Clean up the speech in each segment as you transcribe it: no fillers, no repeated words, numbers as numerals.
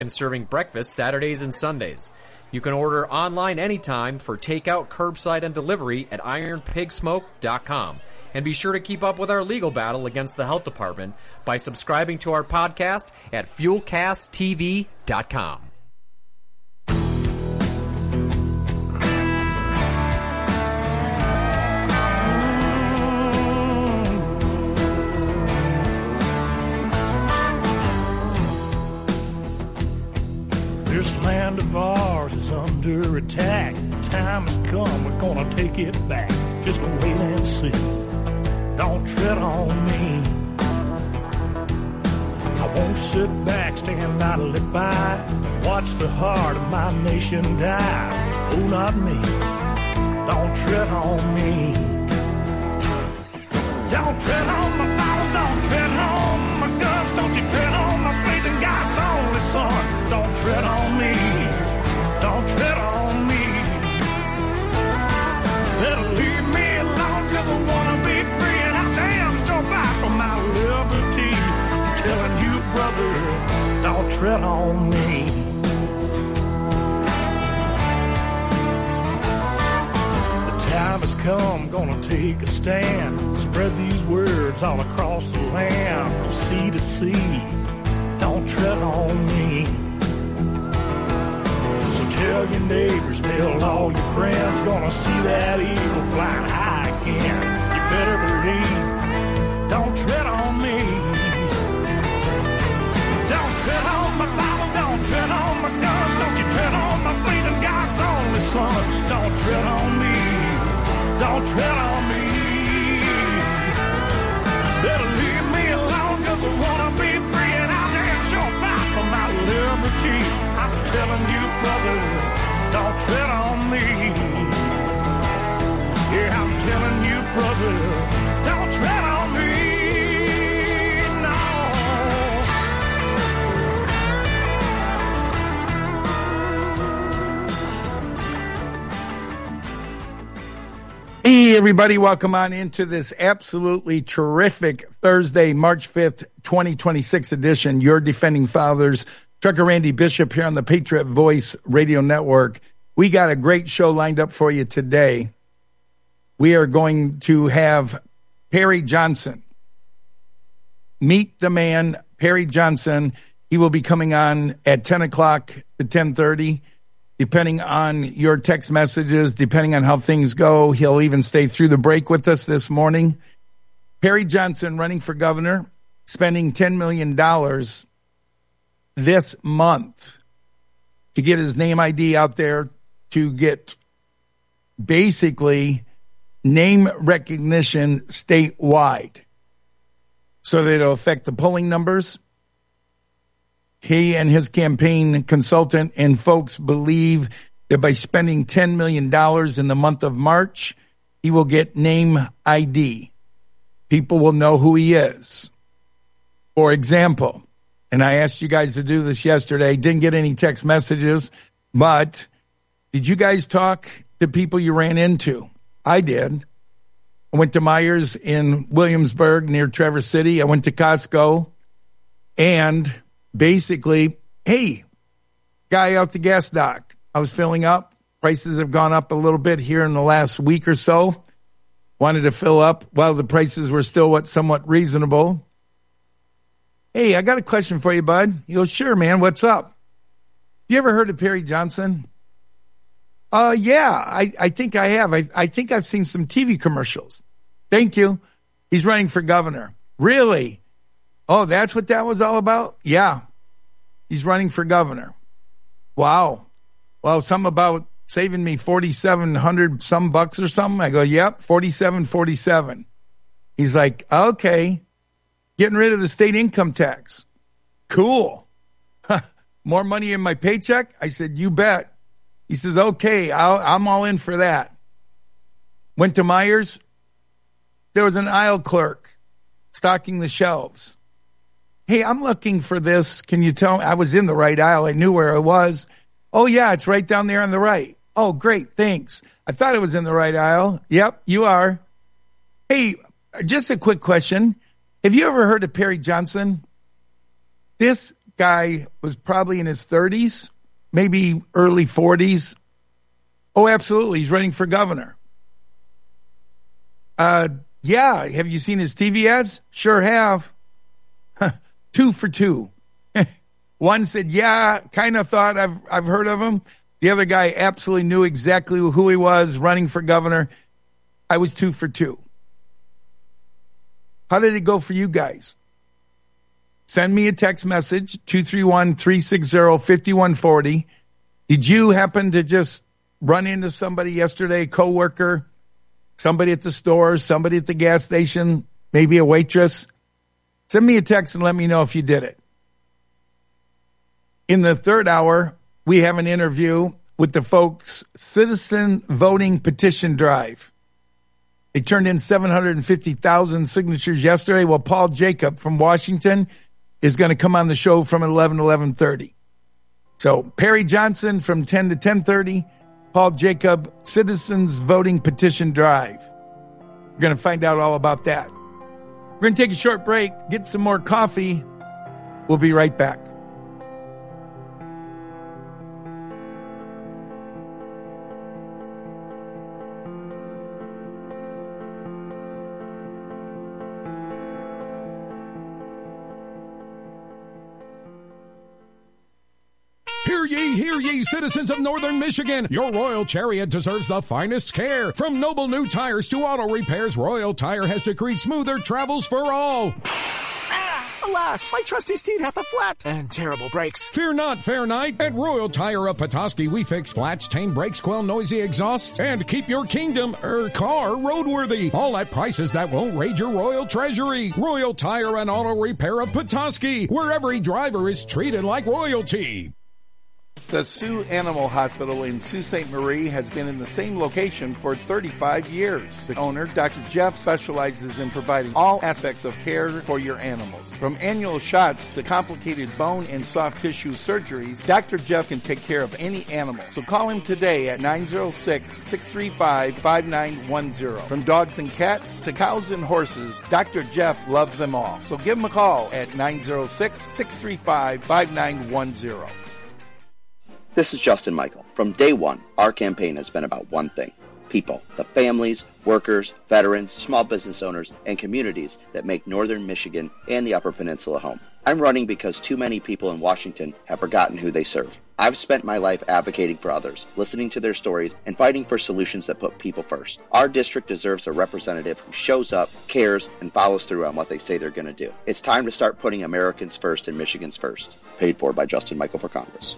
and serving breakfast Saturdays and Sundays. You can order online anytime for takeout, curbside, and delivery at ironpigsmoke.com. And be sure to keep up with our legal battle against the health department by subscribing to our podcast at fuelcasttv.com. This land of ours is under attack. The time has come, we're gonna take it back. Just wait and see. Don't tread on me. I won't sit back, stand idly by, watch the heart of my nation die. Oh, not me. Don't tread on me. Don't tread on my Bible, don't tread on my guts, don't you tread on my faith in God's only Son. Don't tread on me, don't tread on me. Better leave me alone, cause I wanna be free, and I damn sure fight for my liberty. I'm telling you, brother, don't tread on me. The time has come, gonna take a stand, spread these words all across the land, from sea to sea. Don't tread on me. So tell your neighbors, tell all your friends, gonna see that eagle flying high again. You better believe, don't tread on me. Don't tread on my Bible, don't tread on my guns, don't you tread on my faith in God's only Son. Don't tread on me, don't tread on me. Better leave me alone, cause I wanna be free, and I'll damn sure fight for my liberty. I'm telling you, brother, don't tread on me. Yeah, I'm telling you, brother, don't tread on me. No. Hey, everybody, welcome on into this absolutely terrific Thursday, March 5th, 2026 edition. Your Defending Fathers, Trucker Randy Bishop here on the Patriot Voice Radio Network. We got a great show lined up for you today. We are going to have Perry Johnson. Meet the man, Perry Johnson. He will be coming on at 10 o'clock to 10:30. Depending on your text messages, depending on how things go, he'll even stay through the break with us this morning. Perry Johnson running for governor, spending $10 million this month to get his name ID out there, to get basically name recognition statewide so that it'll affect the polling numbers. He and his campaign consultant and folks believe that by spending $10 million in the month of March, he will get name ID. People will know who he is. For example, and I asked you guys to do this yesterday, didn't get any text messages, but did you guys talk to people you ran into? I did. I went to Myers in Williamsburg near Traverse City. I went to Costco, and basically, hey, guy out the gas dock. I was filling up. Prices have gone up a little bit here in the last week or so. Wanted to fill up while the prices were still somewhat reasonable. Hey, I got a question for you, bud. He goes, sure, man, what's up? You ever heard of Perry Johnson? Yeah, I think I have. I think I've seen some TV commercials. Thank you. He's running for governor. Really? Oh, that's what that was all about? Yeah. He's running for governor. Wow. Well, something about saving me $4,700 some bucks or something. I go, yep, 47. He's like, okay. Getting rid of the state income tax. Cool. More money in my paycheck? I said, you bet. He says, okay, I'm all in for that. Went to Myers. There was an aisle clerk stocking the shelves. Hey, I'm looking for this. Can you tell me? I was in the right aisle. I knew where it was. Oh, yeah, it's right down there on the right. Oh, great, thanks. I thought it was in the right aisle. Yep, you are. Hey, just a quick question. Have you ever heard of Perry Johnson? This guy was probably in his 30s, maybe early 40s. Oh, absolutely. He's running for governor. Yeah. Have you seen his TV ads? Sure have. 2 for 2. One said, yeah, kind of thought I've heard of him. The other guy absolutely knew exactly who he was, running for governor. I was 2 for 2. How did it go for you guys? Send me a text message, 231-360-5140. Did you happen to just run into somebody yesterday, coworker, somebody at the store, somebody at the gas station, maybe a waitress? Send me a text and let me know if you did it. In the third hour, we have an interview with the folks' Citizen Voting Petition Drive. They turned in 750,000 signatures yesterday. Well, Paul Jacob from Washington is going to come on the show from 11 to 11:30. So Perry Johnson from 10 to 10:30. Paul Jacob, Citizens Voting Petition Drive. We're going to find out all about that. We're going to take a short break, get some more coffee. We'll be right back. Hear ye, citizens of Northern Michigan. Your Royal Chariot deserves the finest care. From noble new tires to auto repairs, Royal Tire has decreed smoother travels for all. Alas, my trusty steed hath a flat and terrible brakes. Fear not, fair knight. At Royal Tire of Petoskey, we fix flats, tame brakes, quell noisy exhausts, and keep your car roadworthy. All at prices that won't raid your royal treasury. Royal Tire and Auto Repair of Petoskey, where every driver is treated like royalty. The Sioux Animal Hospital in Sault Ste. Marie has been in the same location for 35 years. The owner, Dr. Jeff, specializes in providing all aspects of care for your animals. From annual shots to complicated bone and soft tissue surgeries, Dr. Jeff can take care of any animal. So call him today at 906-635-5910. From dogs and cats to cows and horses, Dr. Jeff loves them all. So give him a call at 906-635-5910. This is Justin Michael. From day one, our campaign has been about one thing: people, the families, workers, veterans, small business owners, and communities that make Northern Michigan and the Upper Peninsula home. I'm running because too many people in Washington have forgotten who they serve. I've spent my life advocating for others, listening to their stories, and fighting for solutions that put people first. Our district deserves a representative who shows up, cares, and follows through on what they say they're going to do. It's time to start putting Americans first and Michigans first. Paid for by Justin Michael for Congress.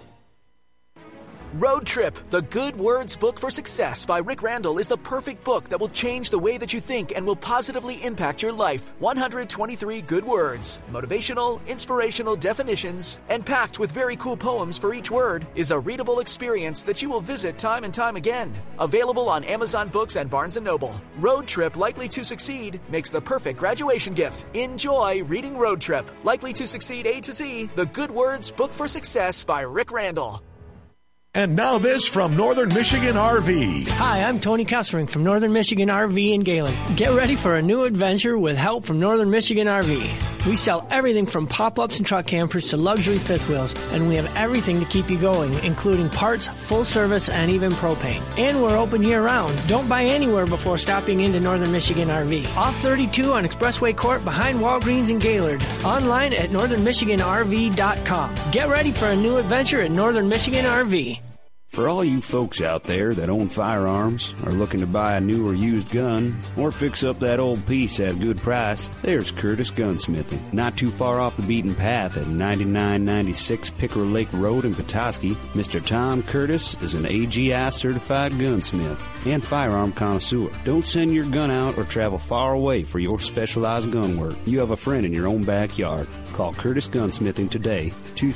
Road Trip, the Good Words Book for Success by Rick Randall is the perfect book that will change the way that you think and will positively impact your life. 123 good words, motivational, inspirational definitions, and packed with very cool poems for each word is a readable experience that you will visit time and time again. Available on Amazon Books and Barnes & Noble. Road Trip, Likely to Succeed makes the perfect graduation gift. Enjoy reading Road Trip, Likely to Succeed A to Z, the Good Words Book for Success by Rick Randall. And now this from Northern Michigan RV. Hi, I'm Tony Kessering from Northern Michigan RV in Galen. Get ready for a new adventure with help from Northern Michigan RV. We sell everything from pop-ups and truck campers to luxury fifth wheels, and we have everything to keep you going, including parts, full service, and even propane. And we're open year-round. Don't buy anywhere before stopping into Northern Michigan RV. Off 32 on Expressway Court behind Walgreens in Gaylord. Online at northernmichiganrv.com. Get ready for a new adventure at Northern Michigan RV. For all you folks out there that own firearms, are looking to buy a new or used gun, or fix up that old piece at a good price, there's Curtis Gunsmithing. Not too far off the beaten path at 9996 Pickerel Lake Road in Petoskey, Mr. Tom Curtis is an AGI certified gunsmith and firearm connoisseur. Don't send your gun out or travel far away for your specialized gun work. You have a friend in your own backyard. Call Curtis Gunsmithing today,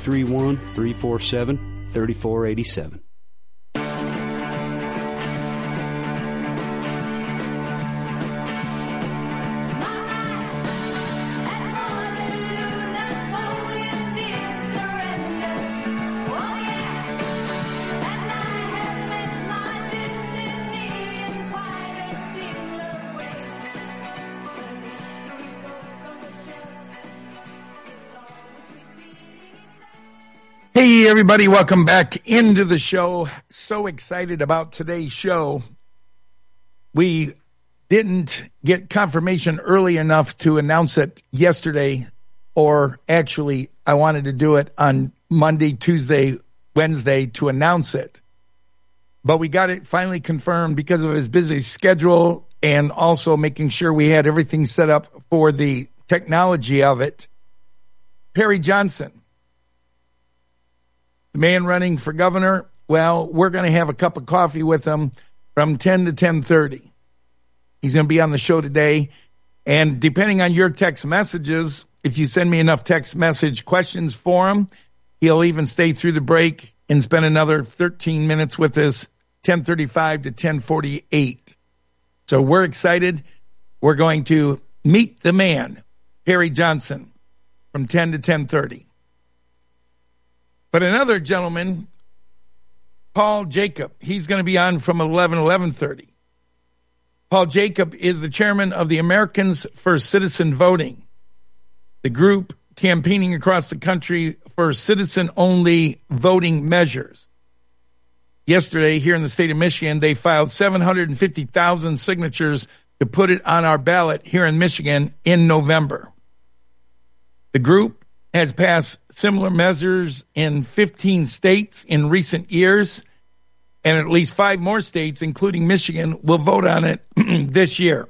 231-347-3487. Hey, everybody, welcome back into the show. So excited about today's show. We didn't get confirmation early enough to announce it yesterday, or actually, I wanted to do it on Monday, Tuesday, Wednesday to announce it. But we got it finally confirmed because of his busy schedule and also making sure we had everything set up for the technology of it. Perry Johnson, the man running for governor, well, we're going to have a cup of coffee with him from 10 to 10:30. He's going to be on the show today. And depending on your text messages, if you send me enough text message questions for him, he'll even stay through the break and spend another 13 minutes with us, 10:35 to 10:48. So we're excited. We're going to meet the man, Perry Johnson, from 10 to 10:30. But another gentleman, Paul Jacob, he's going to be on from 11:30. Paul Jacob is the chairman of the Americans for Citizen Voting, the group campaigning across the country for citizen-only voting measures. Yesterday, here in the state of Michigan, they filed 750,000 signatures to put it on our ballot here in Michigan in November. The group has passed similar measures in 15 states in recent years, and at least 5 more states, including Michigan, will vote on it this year.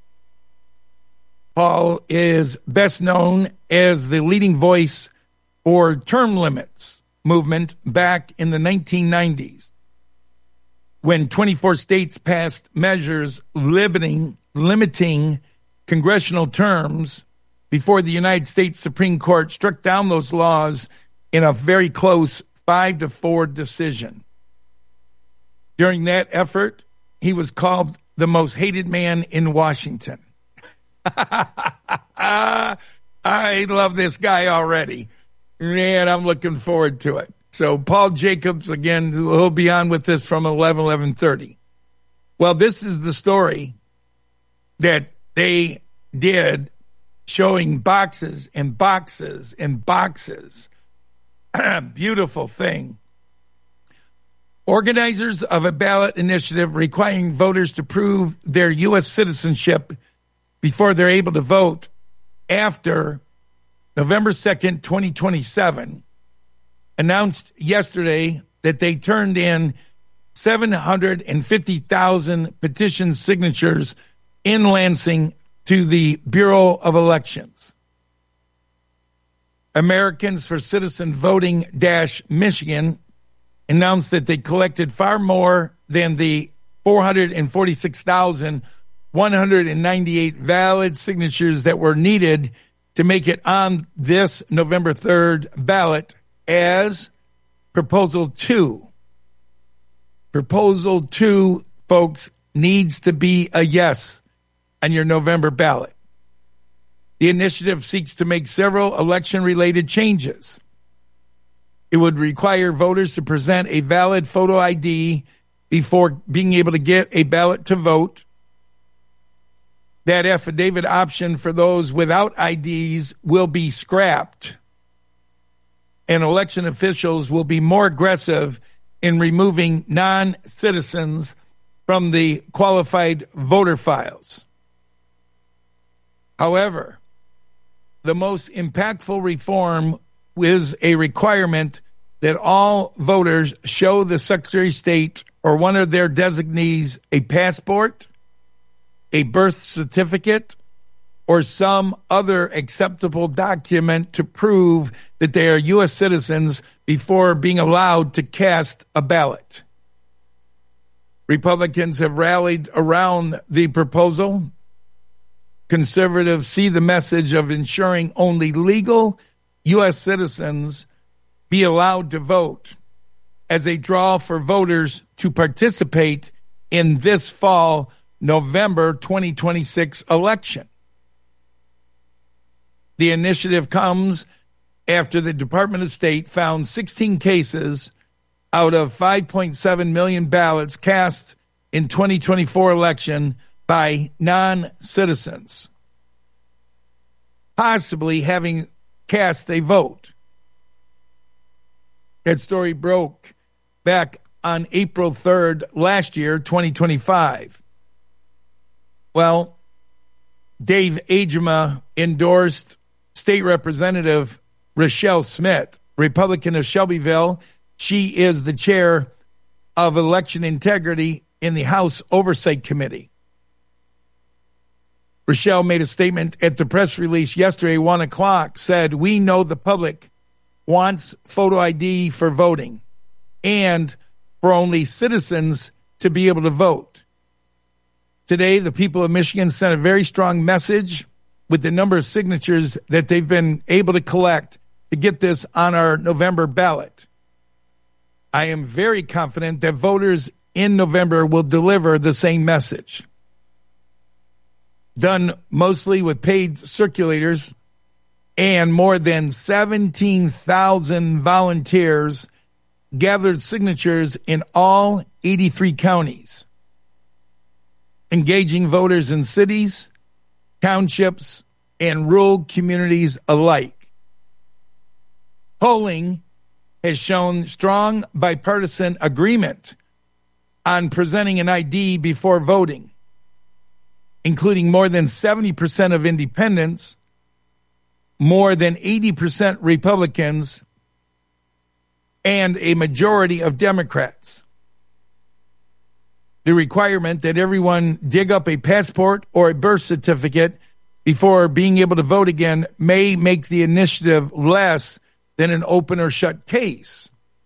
Paul is best known as the leading voice for term limits movement back in the 1990s, when 24 states passed measures limiting congressional terms before the United States Supreme Court struck down those laws in a very close 5-4 decision. During that effort, he was called the most hated man in Washington. I love this guy already, and I'm looking forward to it. So Paul Jacobs, again, he'll be on with us from 11:30. Well, this is the story that they did, showing boxes and boxes and boxes. Beautiful thing. Organizers of a ballot initiative requiring voters to prove their U.S. citizenship before they're able to vote after November 2nd, 2027, announced yesterday that they turned in 750,000 petition signatures in Lansing to the Bureau of Elections. Americans for Citizen Voting Michigan announced that they collected far more than the 446,198 valid signatures that were needed to make it on this November 3rd ballot as Proposal 2. Proposal 2, folks, needs to be a yes on your November ballot. The initiative seeks to make several election-related changes. It would require voters to present a valid photo ID before being able to get a ballot to vote. That affidavit option for those without IDs will be scrapped, and election officials will be more aggressive in removing non-citizens from the qualified voter files. However, the most impactful reform is a requirement that all voters show the Secretary of State or one of their designees a passport, a birth certificate, or some other acceptable document to prove that they are U.S. citizens before being allowed to cast a ballot. Republicans have rallied around the proposal. Conservatives see the message of ensuring only legal U.S. citizens be allowed to vote as a draw for voters to participate in this fall November 2026 election. The initiative comes after the Department of State found 16 cases out of 5.7 million ballots cast in 2024 election by non-citizens, possibly having cast a vote. That story broke back on April 3rd last year, 2025. Well, Dave Agema endorsed State Representative Rochelle Smith, Republican of Shelbyville. She is the chair of election integrity in the House Oversight Committee. Rochelle made a statement at the press release yesterday, 1 o'clock, said, "We know the public wants photo ID for voting and for only citizens to be able to vote. Today, the people of Michigan sent a very strong message with the number of signatures that they've been able to collect to get this on our November ballot. I am very confident that voters in November will deliver the same message." Done mostly with paid circulators and more than 17,000 volunteers gathered signatures in all 83 counties, engaging voters in cities, townships, and rural communities alike. Polling has shown strong bipartisan agreement on presenting an ID before voting, including more than 70% of independents, more than 80% Republicans, and a majority of Democrats. The requirement that everyone dig up a passport or a birth certificate before being able to vote again may make the initiative less than an open or shut case.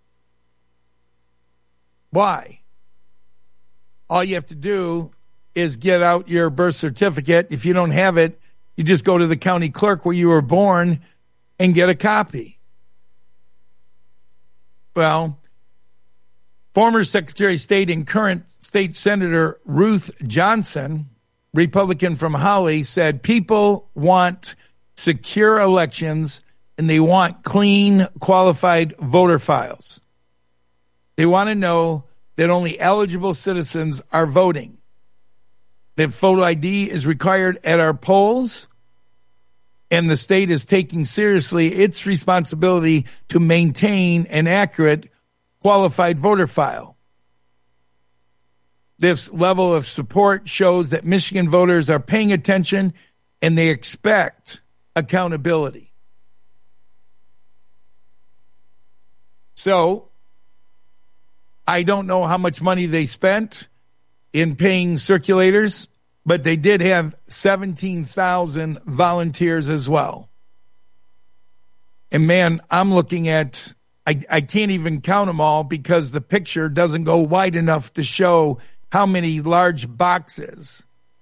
Why? All you have to do is get out your birth certificate. If you don't have it, you just go to the county clerk where you were born and get a copy. Well, former Secretary of State and current State Senator Ruth Johnson, Republican from Holly, said people want secure elections and they want clean, qualified voter files. They want to know that only eligible citizens are voting, that photo ID is required at our polls, and the state is taking seriously its responsibility to maintain an accurate, qualified voter file. This level of support shows that Michigan voters are paying attention and they expect accountability. So, I don't know how much money they spent in paying circulators, but they did have 17,000 volunteers as well. And man, I'm looking at, I can't even count them all because the picture doesn't go wide enough to show how many large boxes.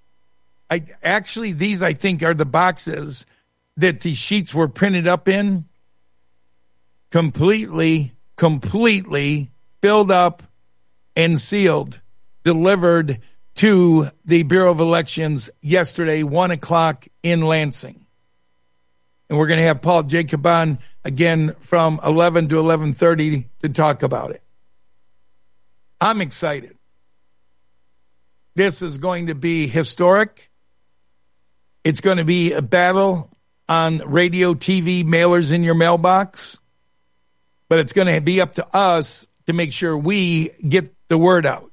These I think are the boxes that the sheets were printed up in, completely filled up and sealed, delivered to the Bureau of Elections yesterday, 1 o'clock in Lansing. And we're going to have Paul Jacob on again from 11 to 11:30 to talk about it. I'm excited. This is going to be historic. It's going to be a battle on radio, TV, mailers in your mailbox. But it's going to be up to us to make sure we get the word out.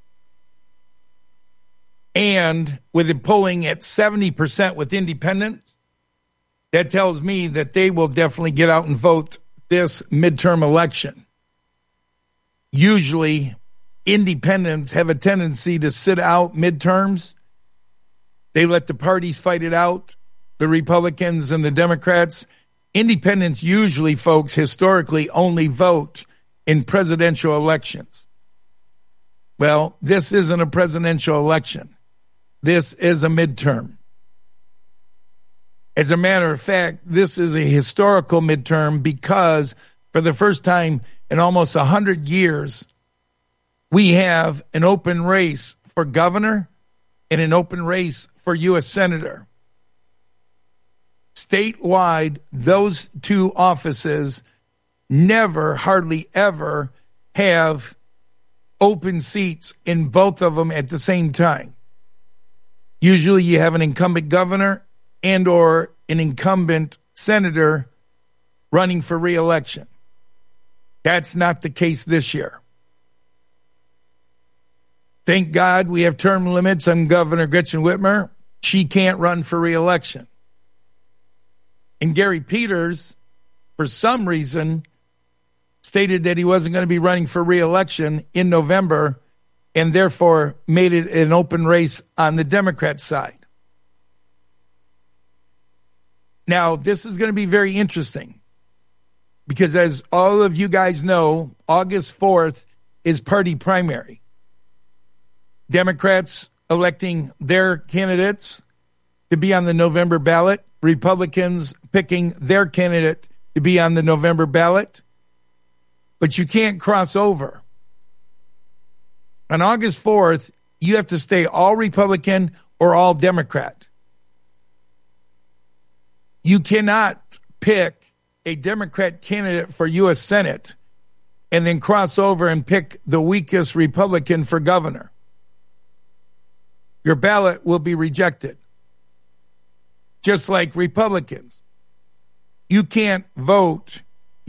And with it polling at 70% with independents, that tells me that they will definitely get out and vote this midterm election. Usually, independents have a tendency to sit out midterms. They let the parties fight it out, the Republicans and the Democrats. Independents usually, folks, historically only vote in presidential elections. Well, this isn't a presidential election. This is a midterm. As a matter of fact, this is a historical midterm because for the first time in almost 100 years, we have an open race for governor and an open race for U.S. Senator. Statewide, those two offices never, hardly ever have open seats in both of them at the same time. Usually you have an incumbent governor and or an incumbent senator running for re-election. That's not the case this year. Thank God we have term limits on Governor Gretchen Whitmer. She can't run for re-election. And Gary Peters, for some reason, stated that he wasn't going to be running for re-election in November and therefore made it an open race on the Democrat side. Now, this is going to be very interesting because as all of you guys know, August 4th is party primary. Democrats electing their candidates to be on the November ballot, Republicans picking their candidate to be on the November ballot, but you can't cross over. On August 4th, you have to stay all Republican or all Democrat. You cannot pick a Democrat candidate for U.S. Senate and then cross over and pick the weakest Republican for governor. Your ballot will be rejected. Just like Republicans. You cannot vote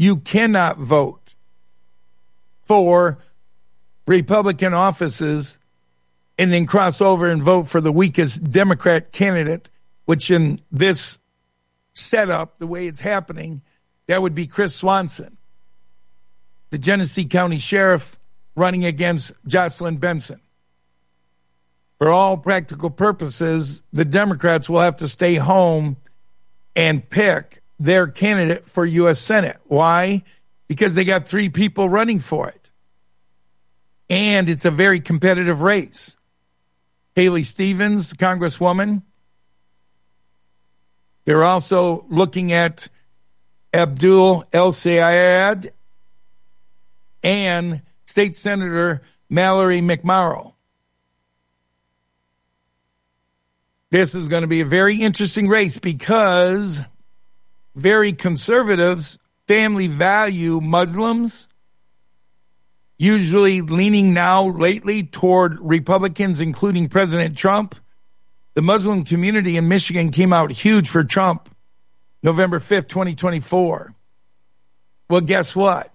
for Republican offices and then cross over and vote for the weakest Democrat candidate, which in this setup, the way it's happening, that would be Chris Swanson, the Genesee County Sheriff running against Jocelyn Benson. For all practical purposes, the Democrats will have to stay home and pick their candidate for U.S. Senate. Why? Because they got 3 people running for it. And it's a very competitive race. Haley Stevens, Congresswoman. They're also looking at Abdul El-Sayed and State Senator Mallory McMorrow. This is going to be a very interesting race because very conservatives family value Muslims, usually leaning now lately toward Republicans, including President Trump. The Muslim community in Michigan came out huge for Trump November 5th, 2024. Well, guess what?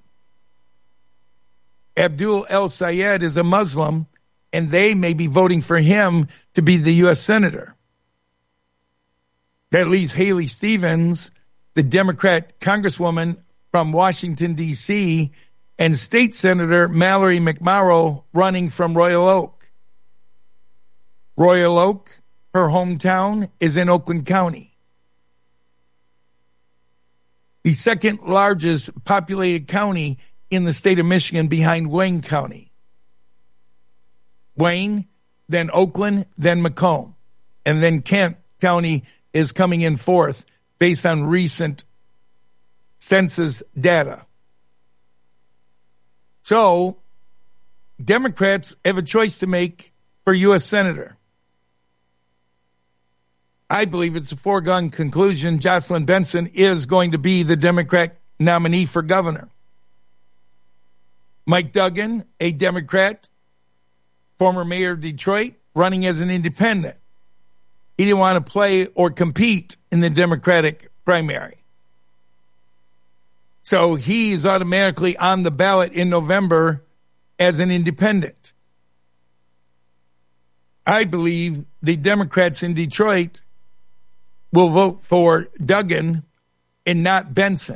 Abdul El-Sayed is a Muslim, and they may be voting for him to be the U.S. Senator. That leaves Haley Stevens, the Democrat Congresswoman from Washington, D.C., and State Senator Mallory McMorrow running from Royal Oak. Royal Oak, her hometown, is in Oakland County. The second largest populated county in the state of Michigan behind Wayne County. Wayne, then Oakland, then Macomb, and then Kent County is coming in fourth based on recent census data. So, Democrats have a choice to make for U.S. Senator. I believe it's a foregone conclusion Jocelyn Benson is going to be the Democrat nominee for governor. Mike Duggan, a Democrat, former mayor of Detroit, running as an independent. He didn't want to play or compete in the Democratic primary. So he is automatically on the ballot in November as an independent. I believe the Democrats in Detroit will vote for Duggan and not Benson.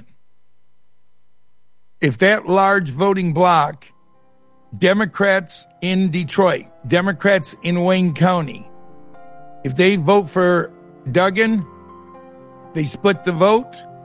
If that large voting bloc, Democrats in Detroit, Democrats in Wayne County, if they vote for Duggan, they split the vote,